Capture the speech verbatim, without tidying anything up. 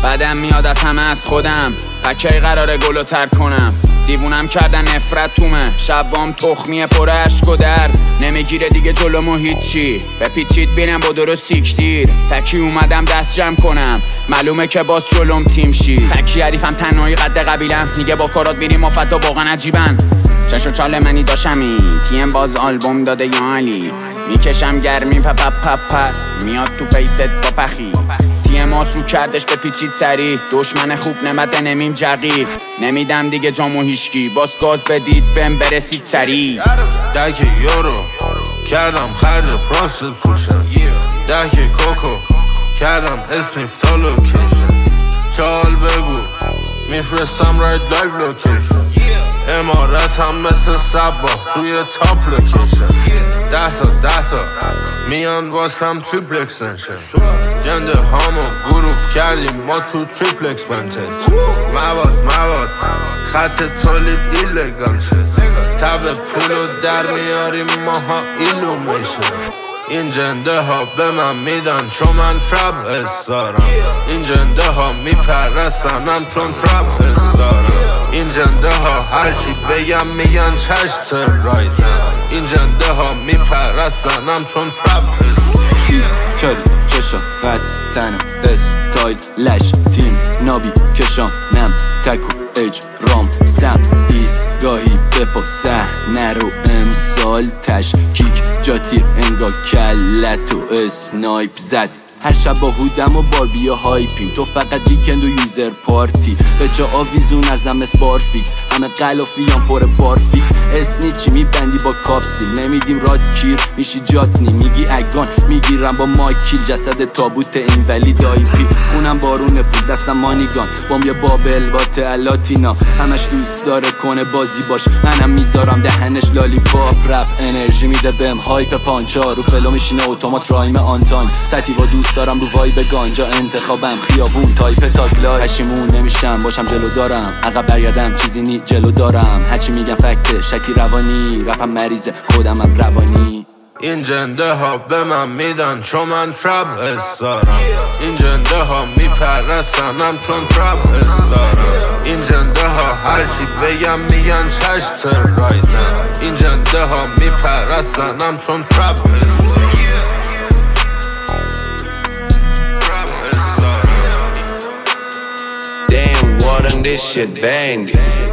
بعدم میاد از همه از خودم، پکی قراره گلو تر کنم. دیوونم کردن نفرت تومه، شبام تخمیه پر عشق و درد. نمیگیره دیگه جلومو هیچی، بپیچید بینم با درست سیکتیر. تکی اومدم دست جمع کنم، معلومه که باز جلوم تیم شی. تکی حریفم تنهایی قد قبیلم، میگه با کارات میریم ما فضا واقعا عجیبن. چشو چاله منی داشمی، تیم باز آلبوم داده یا علی. میکشم گرمی پپ پپ پپ، میاد تو فیست با پخی. تیم ماس رو کردش به پیچید سری، دشمن خوب نمده نمیم جقی. نمیدم دیگه جامو هیشکی، باز گاز بدید بهم برسید سری. ده که یورو کردم خرج پراست پوشم، ده که کوکو کردم اسنیف تا لوکیشن. چال بگو میفرستم راید لایو لوکیشن. امارتم مثل سبا توی تاپ لوکیشن. ده تا ده تا میان واسم تریپل اکستنشن. جنده هامو گروپ کردیم ما تو تریپل اکسپنتج. مواد مواد خط تولید ایلگال شد. تب پولو در میاریم ماها ایلومیشن. این جنده ها به من میدن چون من تراب استارم. این جنده ها میپرستنم چون تراب استارم. این جنده ها هرچی بگم میگن چشم تر رایدن. این جنده ها میپرستنم چون تراب استارم. چاری چشا خط تنم استایل لش تیم نابی کشام نم تکو اج رام سم ایستگاهی بپا صحنه رو امسال تشکیک جاتیر انگار کلتو اسنایپ زد. هر شب با هودم و باربی و هایپیم، تو فقط ویکند و یوزر پارتی. به جا آویزون ازم اسپار فیکس، همه قلافیان پر بار فیکس. اسنیچی میبندی با کاپستیل، نمیدیم راد کیر میشی جاتنی. میگی اگان میگیرم با مایکیل، جسد تابوت این ولی دایپی. خونم بارون پول دستم مانیگان، بام یه بابل با تلاتینا. همش دوست داره کنه بازی باش، منم میذارم دهنش لالی پاپ. رپ انرژی میده بهم هایپ پانچا، رو فلو میشینه اتومات رایم آنتاین. سطیوا دوست دارم رو وایب گانجا، انتخابم خیابون تایپ تاگلای. پشیمون نمیشم باشم جلو دارم، عقب برگردم چیزی نی جلو دارم. هرچی میگم فکت شکی روانی، رپم مریضه خودمم روانی. این جنده ها به من میدن چون من تراب استارم. این جنده ها میپرستنم چون تراب استارم. این جنده ها هرچی بگم میگن چشم تر رایدن. این جنده ها میپرستنم چون تراب استارم. Damn, water, this shit banged.